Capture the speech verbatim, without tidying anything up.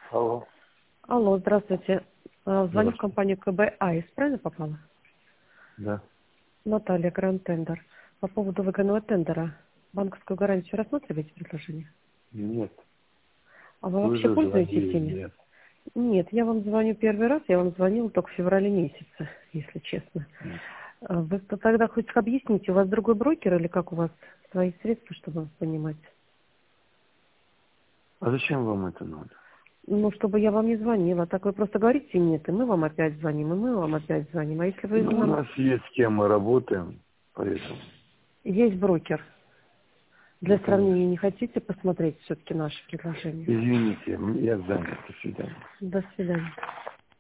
Алло. Алло, здравствуйте. А, Звоню в Здравствуйте. компанию КБ АИС, правильно попала? Да. Наталья, Гранд Тендер. По поводу выигранного тендера. Банковскую гарантию рассматриваете предложение? Нет. А вы Вы вообще же пользуетесь звонили ими? мне. Нет, я вам звоню первый раз, я вам звонила только в феврале месяце, если честно. А Вы то тогда хоть объясните, у вас другой брокер или как у вас свои средства, чтобы понимать? А зачем вам это надо? Ну, чтобы я вам не звонила. Так вы просто говорите нет, и мы вам опять звоним, и мы вам опять звоним. А если вы Ну, у нам... нас есть с кем мы работаем, поэтому. Есть брокер. Для Ну, сравнения, конечно. не хотите посмотреть все-таки наши предложения? Извините, я занят. До свидания. До свидания.